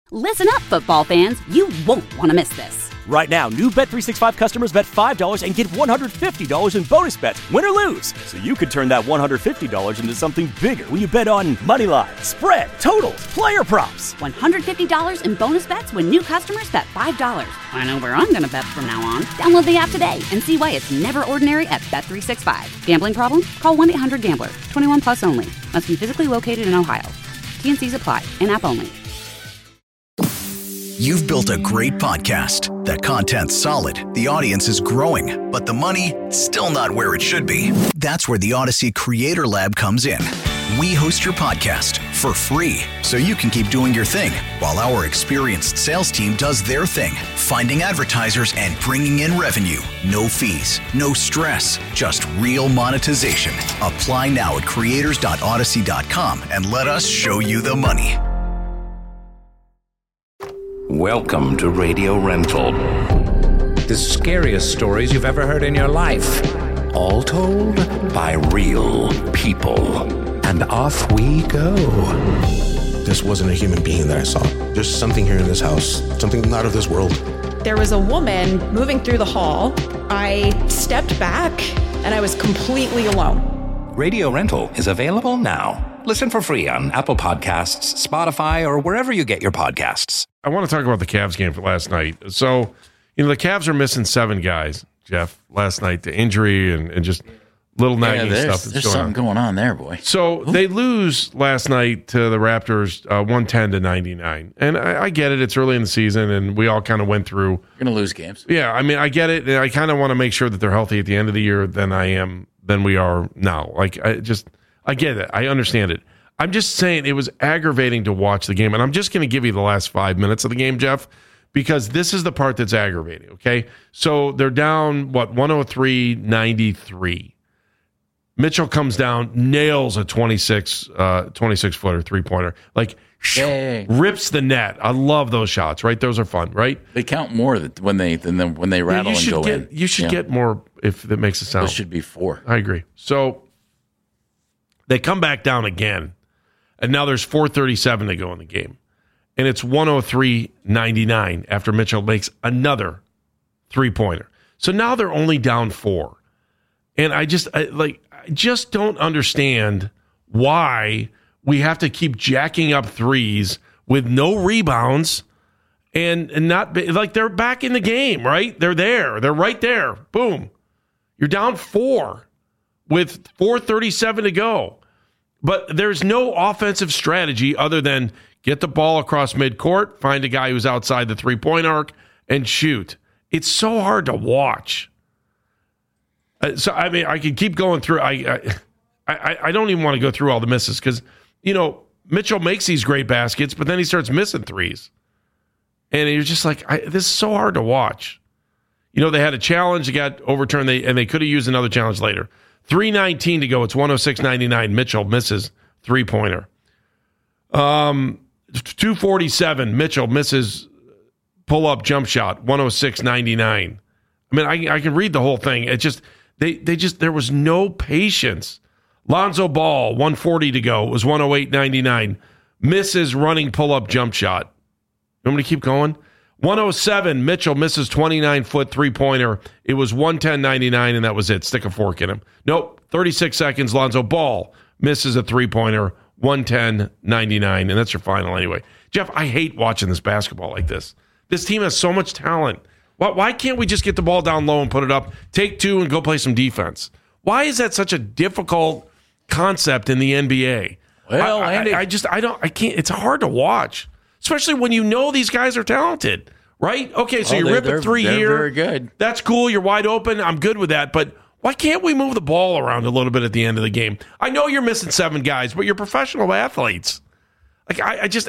Listen up, football fans. You won't want to miss this. Right now, new Bet365 customers bet $5 and get $150 in bonus bets, win or lose. So you could turn that $150 into something bigger when you bet on money line, spread, totals, player props. $150 in bonus bets when new customers bet $5. I know where I'm going to bet from now on. Download the app today and see why it's never ordinary at Bet365. Gambling problem? Call 1-800-GAMBLER. 21 plus only. Must be physically located in Ohio. T&Cs apply. In-app only. You've built a great podcast. The content's solid, the audience is growing, but the money, still not where it should be. That's where the Odyssey Creator Lab comes in. We host your podcast for free, so you can keep doing your thing, while our experienced sales team does their thing, finding advertisers and bringing in revenue. No fees, no stress, just real monetization. Apply now at creators.odyssey.com and let us show you the money. Welcome to Radio Rental. The scariest stories you've ever heard in your life. All told by real people. And off we go. This wasn't a human being that I saw. There's something here in this house, something not of this world. There was a woman moving through the hall. I stepped back and I was completely alone. Radio Rental is available now. Listen for free on Apple Podcasts, Spotify, or wherever you get your podcasts. I want to talk about the Cavs game for last night. So, the Cavs are missing 7 guys, Jeff, last night to injury and just little nagging stuff. There's something going on there, boy. So they lose last night to the Raptors 110-99. And I get it. It's early in the season, and we all kind of went through. You're going to lose games. Yeah, I mean, I get it. And I kind of want to make sure that they're healthy at the end of the year than we are now. I get it. I understand it. I'm just saying it was aggravating to watch the game. And I'm just going to give you the last 5 minutes of the game, Jeff, because this is the part that's aggravating, okay? So they're down, 103-93. Mitchell comes down, nails a 26-footer three-pointer. Rips the net. I love those shots, right? Those are fun, right? They count more when they rattle and go in. You should get more if that makes it sound. Those should be 4. I agree. So they come back down again, and now there's 4:37 to go in the game. And it's 103-99 after Mitchell makes another three-pointer. So now they're only down 4. And I just don't understand why we have to keep jacking up threes with no rebounds and not they're back in the game, right? They're there. They're right there. Boom. You're down 4 with 4:37 to go. But there's no offensive strategy other than get the ball across midcourt, find a guy who's outside the three-point arc, and shoot. It's so hard to watch. So, I mean, I could keep going through. I don't even want to go through all the misses because, Mitchell makes these great baskets, but then he starts missing threes. And you're just like, this is so hard to watch. They had a challenge that got overturned, and they could have used another challenge later. 3:19 to go. It's 106-99. Mitchell misses three-pointer. 2:47. Mitchell misses pull-up jump shot. 106-99. I mean, I can read the whole thing. It just there was no patience. Lonzo Ball, 140 to go. It was 108-99. Misses running pull-up jump shot. You want me to keep going? 107, Mitchell misses 29-foot three-pointer. It was 110-99, and that was it. Stick a fork in him. Nope, 36 seconds, Lonzo Ball misses a three-pointer, 110-99, and that's your final anyway. Jeff, I hate watching this basketball like this. This team has so much talent. Why can't we just get the ball down low and put it up, take 2, and go play some defense? Why is that such a difficult concept in the NBA? Well, Andy, I can't. It's hard to watch. Especially when these guys are talented, right? Okay, so you rip a 3 here. They're very good. That's cool. You're wide open. I'm good with that. But why can't we move the ball around a little bit at the end of the game? I know you're missing 7 guys, but you're professional athletes. It doesn't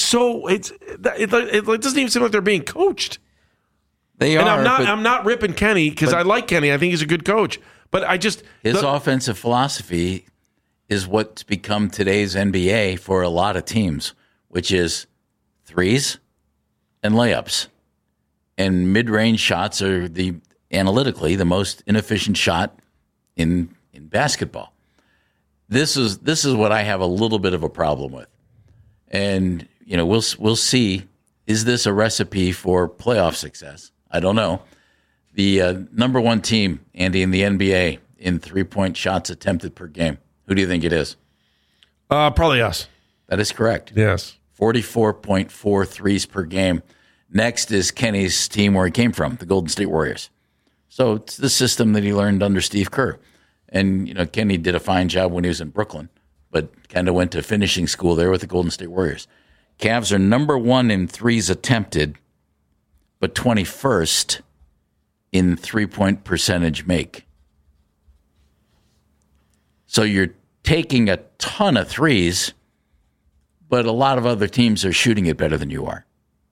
even seem like they're being coached. They are. And I'm not ripping Kenny because I like Kenny. I think he's a good coach. But his offensive philosophy is what's become today's NBA for a lot of teams, which is threes and layups. And mid-range shots are analytically the most inefficient shot in basketball. This is what I have a little bit of a problem with. And we'll see Is this a recipe for playoff success? I don't know. The number one team, Andy, in the NBA in 3-point shots attempted per game. Who do you think it is? Probably us. That is correct. Yes. 44.4 threes per game. Next is Kenny's team where he came from, the Golden State Warriors. So it's the system that he learned under Steve Kerr. And, Kenny did a fine job when he was in Brooklyn, but kind of went to finishing school there with the Golden State Warriors. Cavs are number one in threes attempted, but 21st in 3-point percentage make. So you're taking a ton of threes, but a lot of other teams are shooting it better than you are.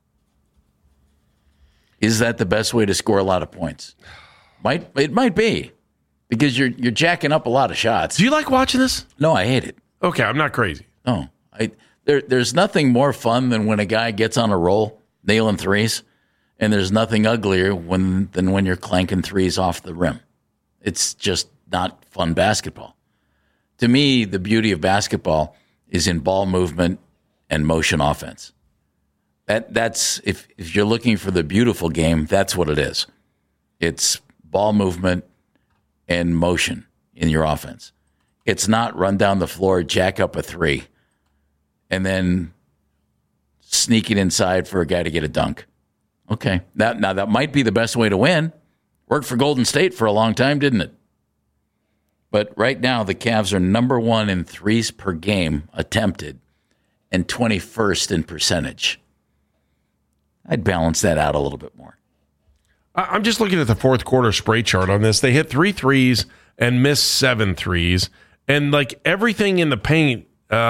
Is that the best way to score a lot of points? It might be, because you're jacking up a lot of shots. Do you like watching this? No, I hate it. Okay, I'm not crazy. No, there's nothing more fun than when a guy gets on a roll, nailing threes, and there's nothing uglier than when you're clanking threes off the rim. It's just not fun basketball. To me, the beauty of basketball is in ball movement and motion offense. That's if you're looking for the beautiful game, that's what it is. It's ball movement and motion in your offense. It's not run down the floor, jack up a three, and then sneak it inside for a guy to get a dunk. Okay, that might be the best way to win. Worked for Golden State for a long time, didn't it? But right now, the Cavs are number one in threes per game attempted and 21st in percentage. I'd balance that out a little bit more. I'm just looking at the fourth quarter spray chart on this. They hit 3 threes and missed 7 threes. And like everything in the paint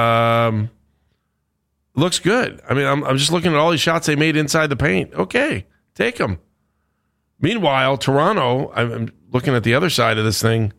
looks good. I mean, I'm just looking at all these shots they made inside the paint. Okay, take them. Meanwhile, Toronto, I'm looking at the other side of this thing.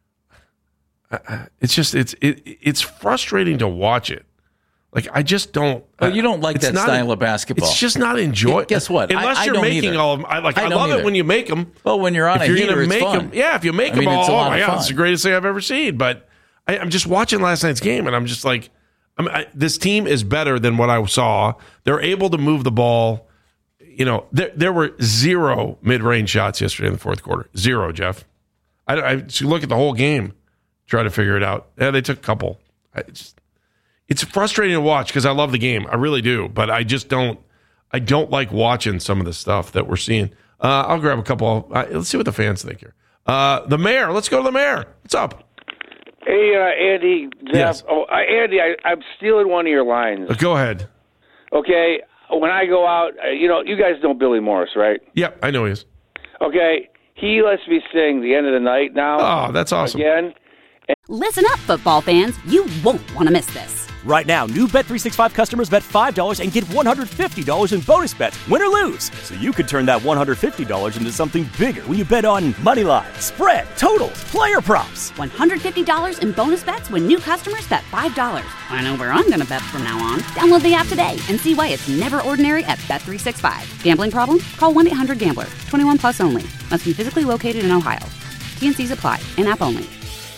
It's frustrating to watch it. Like, I just don't. Well, you don't like that style of basketball. It's just not enjoyable. Guess what? Unless you're making all of them. I love it when you make them. Well, when you're on a heater, it's fun. If you make them all, oh my God, it's the greatest thing I've ever seen. But I'm just watching last night's game, and I'm just like, this team is better than what I saw. They're able to move the ball. There were 0 mid-range shots yesterday in the fourth quarter. 0, Jeff. I look at the whole game, try to figure it out. Yeah, they took a couple. It's frustrating to watch because I love the game. I really do. But I don't like watching some of the stuff that we're seeing. I'll grab a couple. Let's see what the fans think here. The mayor. Let's go to the mayor. What's up? Hey, Andy. Jeff. Yes. Oh, Andy, I'm stealing one of your lines. Go ahead. Okay. When I go out, you guys know Billy Morris, right? Yep, I know he is. Okay. He lets me sing The End of the Night now. Oh, that's awesome. Again. Listen up, football fans. You won't want to miss this. Right now, new Bet365 customers bet $5 and get $150 in bonus bets, win or lose. So you could turn that $150 into something bigger when you bet on moneyline, spread, totals, player props. $150 in bonus bets when new customers bet $5. I know where I'm going to bet from now on. Download the app today and see why it's never ordinary at Bet365. Gambling problem? Call 1-800-GAMBLER. 21 plus only. Must be physically located in Ohio. T&Cs apply. In-app only.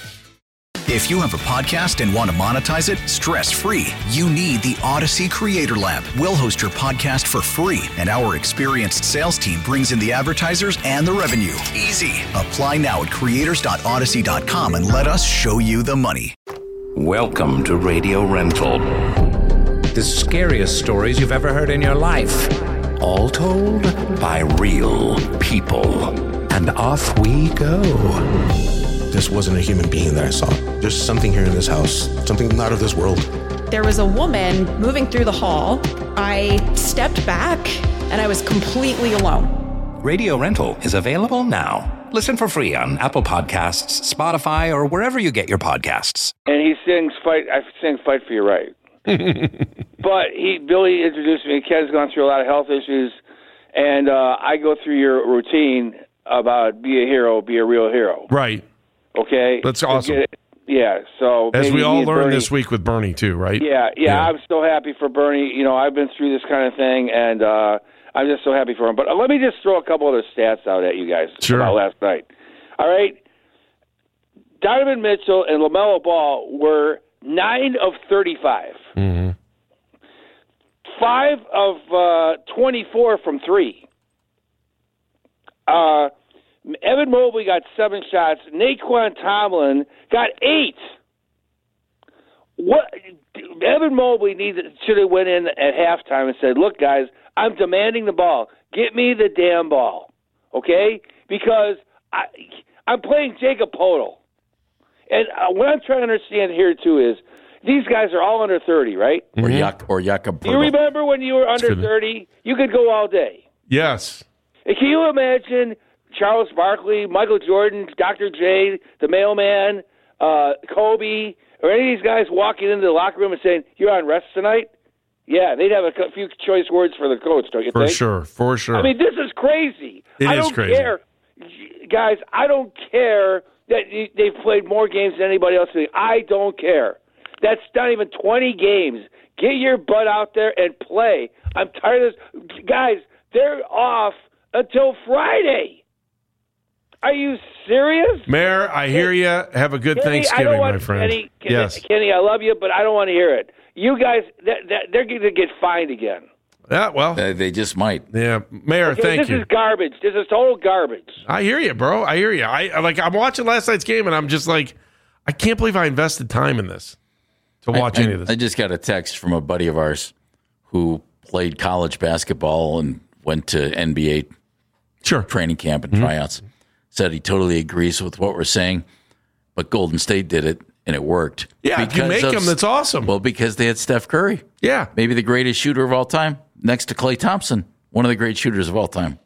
If you have a podcast and want to monetize it stress-free, you need the Odyssey Creator Lab. We'll host your podcast for free, and our experienced sales team brings in the advertisers and the revenue. Easy. Apply now at creators.odyssey.com and let us show you the money. Welcome to Radio Rental. The scariest stories you've ever heard in your life. All told by real people. And off we go. This wasn't a human being that I saw. There's something here in this house, something not of this world. There was a woman moving through the hall. I stepped back and I was completely alone. Radio Rental is available now. Listen for free on Apple Podcasts, Spotify, or wherever you get your podcasts. And he sings Fight for Your Right. But Billy introduced me. Ken's gone through a lot of health issues. And I go through your routine about be a hero, be a real hero. Right. Okay? That's awesome. Yeah, so as we all learned this week with Bernie too, right? Yeah. I'm so happy for Bernie. I've been through this kind of thing, and I'm just so happy for him. But let me just throw a couple other stats out at you guys about last night. All right? Donovan Mitchell and LaMelo Ball were 9 of 35. Mm-hmm. 5 of 24 from 3. Evan Mobley got 7 shots. Naquan Tomlin got 8. What? Evan Mobley should have went in at halftime and said, "Look, guys, I'm demanding the ball. Get me the damn ball, okay? Because I'm playing Jacob Poeltl." And what I'm trying to understand here too is these guys are all under 30, right? Mm-hmm. Or Jakob Poeltl. Do you remember when you were under 30? You could go all day. Yes. And can you imagine Charles Barkley, Michael Jordan, Dr. J, the mailman, Kobe, or any of these guys walking into the locker room and saying, "You're on rest tonight"? Yeah, they'd have a few choice words for the coach, don't you think? For sure. I mean, this is crazy. I don't care. Guys, I don't care that they've played more games than anybody else. I don't care. That's not even 20 games. Get your butt out there and play. I'm tired of this. Guys, they're off until Friday. Are you serious? Mayor, I hear you. Have a good Kenny, Thanksgiving, my friend. Kenny, I love you, but I don't want to hear it. You guys, they're going to get fined again. Yeah, well. They just might. Yeah. Mayor, thank you. This is garbage. This is total garbage. I hear you, bro. I hear you. I'm watching last night's game, and I'm just like, I can't believe I invested time in this to watch any of this. I just got a text from a buddy of ours who played college basketball and went to NBA training camp and tryouts. Said he totally agrees with what we're saying, but Golden State did it, and it worked. Yeah, if you make them, that's awesome. Well, because they had Steph Curry. Yeah. Maybe the greatest shooter of all time, next to Klay Thompson, one of the great shooters of all time.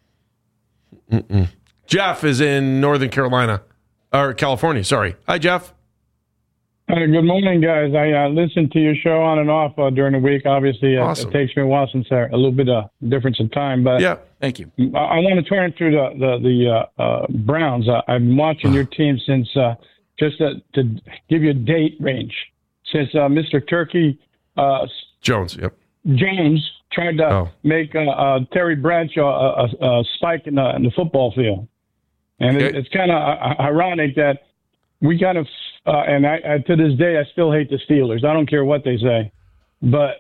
Jeff is in Northern Carolina, or California, sorry. Hi, Jeff. Good morning, guys. I listen to your show on and off during the week. Obviously, awesome. It takes me a while since a little bit of difference in time. But yeah, thank you. I want to turn to the Browns. I've been watching your team since just to give you a date range since Mr. Turkey Jones. Yep. James tried to make Terry Bradshaw a spike in the football field, and it's kind of ironic that we kind of. And I to this day, I still hate the Steelers. I don't care what they say. But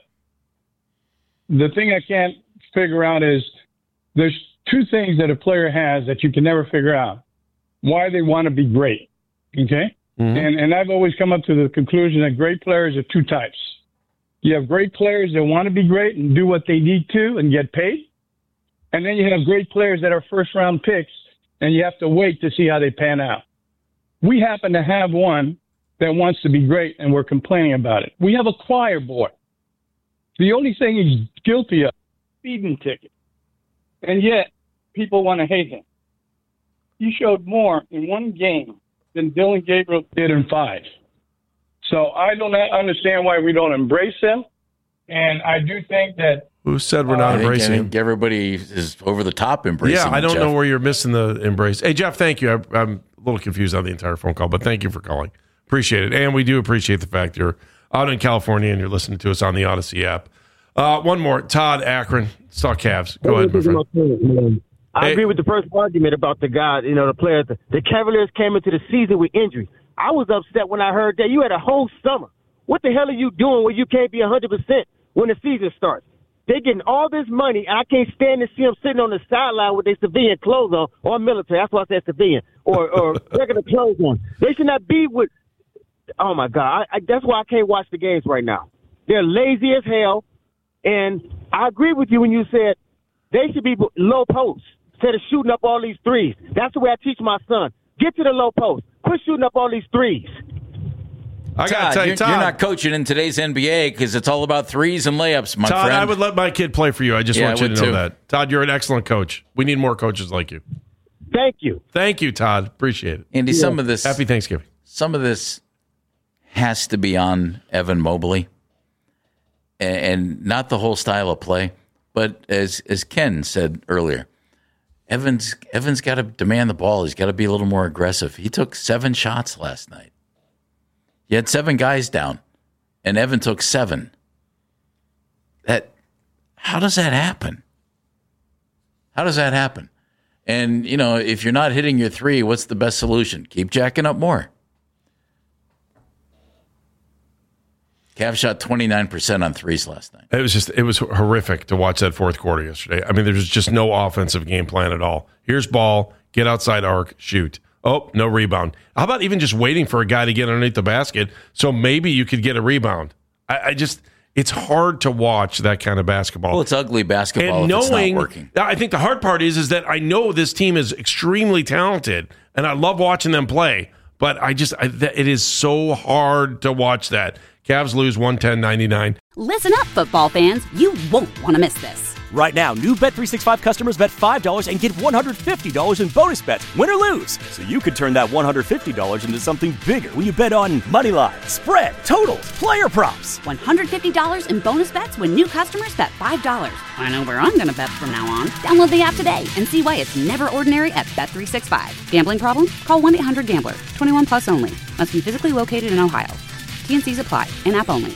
the thing I can't figure out is there's two things that a player has that you can never figure out. Why they want to be great, okay? Mm-hmm. And I've always come up to the conclusion that great players are two types. You have great players that want to be great and do what they need to and get paid. And then you have great players that are first-round picks, and you have to wait to see how they pan out. We happen to have one that wants to be great, and we're complaining about it. We have a choir boy. The only thing he's guilty of is a speeding ticket. And yet, people want to hate him. He showed more in one game than Dylan Gabriel did in 5. So I don't understand why we don't embrace him. And I do think that... Who said we're not embracing him? I think everybody is over the top embracing him. Yeah, I don't know where you're missing the embrace. Hey, Jeff, thank you. I'm a little confused on the entire phone call, but thank you for calling. Appreciate it. And we do appreciate the fact you're out in California and you're listening to us on the Odyssey app. One more. Todd Akron, Stock Cavs. Go ahead, my friend. I agree with the first argument about the guy, the players. The Cavaliers came into the season with injuries. I was upset when I heard that. You had a whole summer. What the hell are you doing where you can't be 100% when the season starts? They're getting all this money, and I can't stand to see them sitting on the sideline with their civilian clothes on, or military. That's why I said civilian, or regular clothes on. They should not be with – oh, my God. That's why I can't watch the games right now. They're lazy as hell, and I agree with you when you said they should be low post instead of shooting up all these threes. That's the way I teach my son. Get to the low post. Quit shooting up all these threes. I got to tell you, Todd, you're not coaching in today's NBA because it's all about threes and layups, my Todd, friend. I would let my kid play for you. I just want you to know that. Todd, you're an excellent coach. We need more coaches like you. Thank you. Thank you, Todd. Appreciate it. Andy, some of this... Happy Thanksgiving. Some of this has to be on Evan Mobley, and not the whole style of play, but as Ken said earlier, Evan's got to demand the ball. He's got to be a little more aggressive. He took 7 shots last night. He had 7 guys down, and Evan took 7. How does that happen? How does that happen? And, if you're not hitting your 3, what's the best solution? Keep jacking up more. Cavs shot 29% on threes last night. It was horrific to watch that fourth quarter yesterday. I mean, there was just no offensive game plan at all. Here's ball, get outside arc, shoot. Oh, no rebound. How about even just waiting for a guy to get underneath the basket so maybe you could get a rebound? It's hard to watch that kind of basketball. Well, it's ugly basketball if it's not working. I think the hard part is that I know this team is extremely talented, and I love watching them play, but it is so hard to watch that. Cavs lose 110-99. Listen up, football fans. You won't want to miss this. Right now, new Bet365 customers bet $5 and get $150 in bonus bets, win or lose. So you could turn that $150 into something bigger when you bet on moneyline, spread, totals, player props. $150 in bonus bets when new customers bet $5. I know where I'm going to bet from now on. Download the app today and see why it's never ordinary at Bet365. Gambling problem? Call 1-800-GAMBLER. 21 plus only. Must be physically located in Ohio. T&Cs apply. In-app only.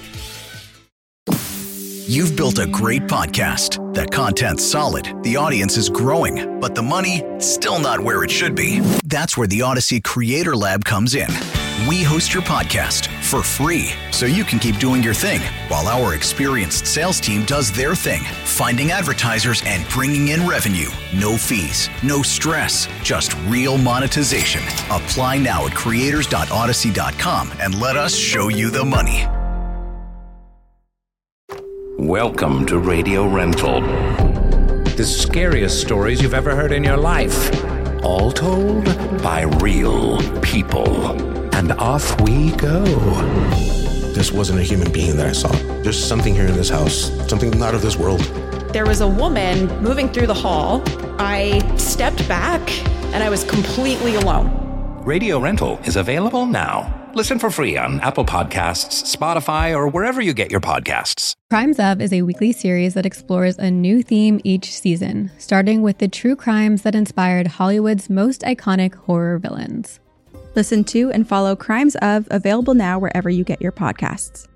You've built a great podcast. The content's solid, the audience is growing, but the money, still not where it should be. That's where the Odyssey Creator Lab comes in. We host your podcast for free, so you can keep doing your thing, while our experienced sales team does their thing, finding advertisers and bringing in revenue. No fees, no stress, just real monetization. Apply now at creators.odyssey.com and let us show you the money. Welcome to Radio Rental. The scariest stories you've ever heard in your life. All told by real people. And off we go. This wasn't a human being that I saw. There's something here in this house, something not of this world. There was a woman moving through the hall. I stepped back and I was completely alone. Radio Rental is available now. Listen for free on Apple Podcasts, Spotify, or wherever you get your podcasts. Crimes Of is a weekly series that explores a new theme each season, starting with the true crimes that inspired Hollywood's most iconic horror villains. Listen to and follow Crimes Of, available now wherever you get your podcasts.